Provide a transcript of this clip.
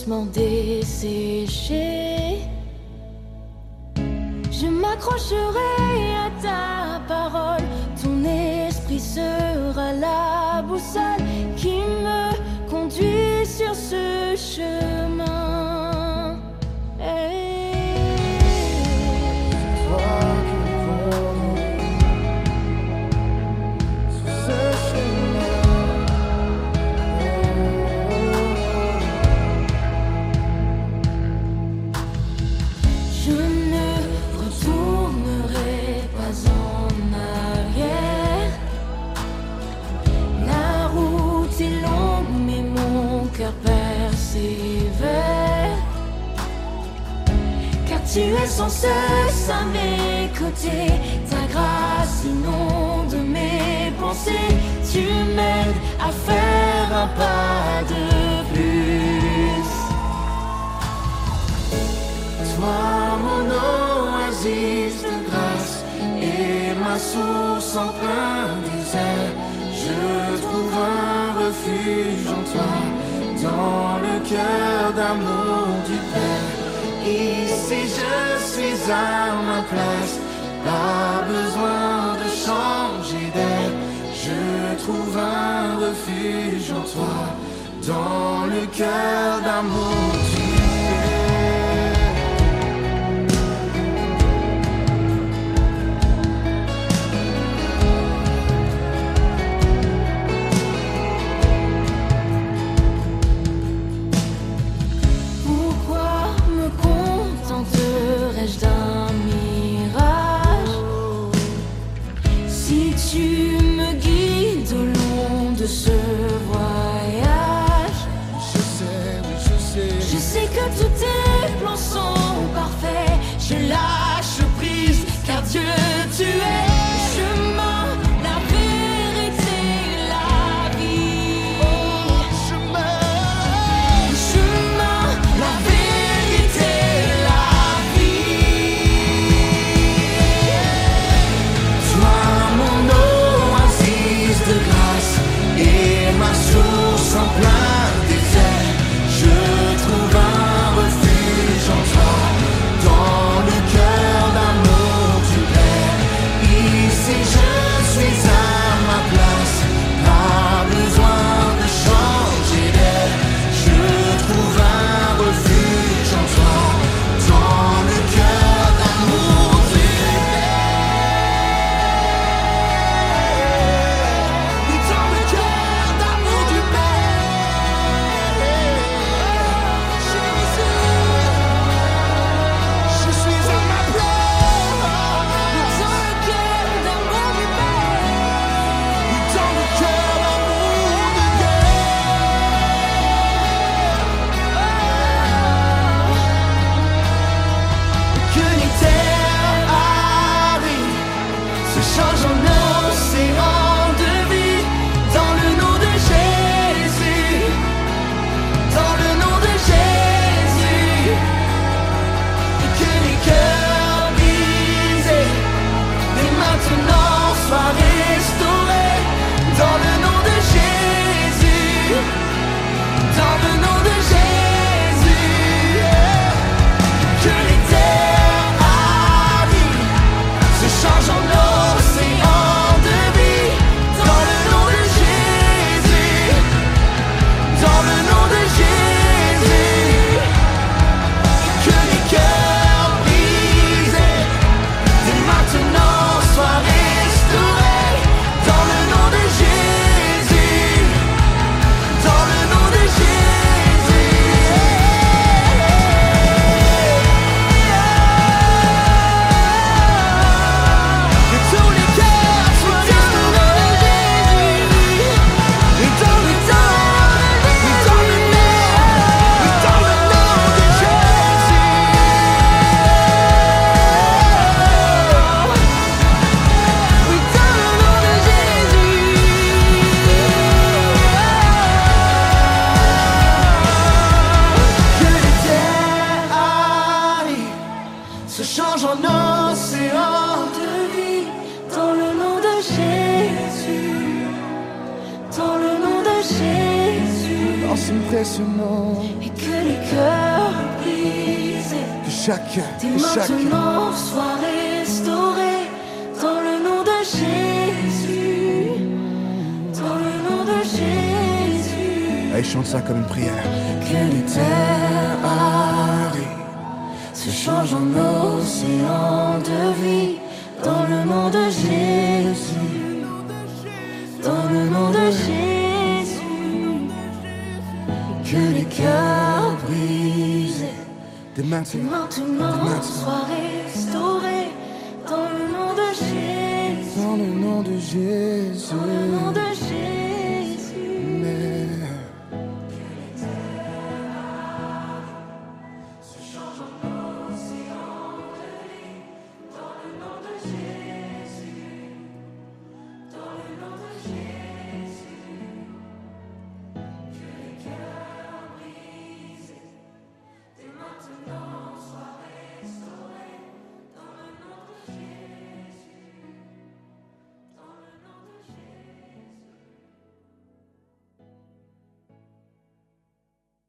doucement dessécher. Je m'accrocherai à ta parole, ton esprit sera la boussole qui me conduit sur ce chemin. Tu es sans cesse à mes côtés, ta grâce inonde mes pensées, tu m'aides à faire un pas de plus. Toi mon oasis de grâce et ma source en plein désert, je trouve un refuge en toi, dans le cœur d'amour du Père. Ici je suis à ma place, pas besoin de changer d'air. Je trouve un refuge en toi, dans le cœur d'amour du d'un mirage. Si tu me guides au long de ce voyage, je sais que tous tes plans sont parfaits. Je lâche prise car Dieu tu es le chemin, la vérité, la vie. Le chemin, la vérité, source en plein désert, je trouve un refuge en toi, dans le cœur d'amour du Père. Ici je suis à ma place, pas besoin de changer d'air. Je trouve un refuge en toi, dans le cœur d'amour du change en océan de vie, dans le nom de Jésus, dans le nom de Jésus, et que les cœurs brisés, dès maintenant soient restaurés, dans le nom de Jésus, dans le nom de Jésus, que les terres arides se changent en océan de vie, dans le nom de Jésus, dans le nom de Jésus, que les cœurs brisés, dès maintenant soient restaurés, dans le nom de Jésus, dans le nom de Jésus. Que tous les cœurs soient restaurés, et dans le temps, et dans le nom, et dans le nom de Jésus. Oui, dans le nom de Jésus. Que les terres arides se changent en océan de vie, dans le nom de Jésus, dans le nom de Jésus. Dans son précieux nom. Et que les cœurs brisés, que chaque maintenant soient restaurés dans le nom de Jésus, dans le nom de Jésus. Allez, chante ça comme une prière. Que les terres arides se changent en océan de vie dans le nom de Jésus, dans le nom de Jésus. Que les cœurs brisés Dès maintenant, soient restaurés dans le nom de Jésus, dans le nom de Jésus. dans le nom de Jésus.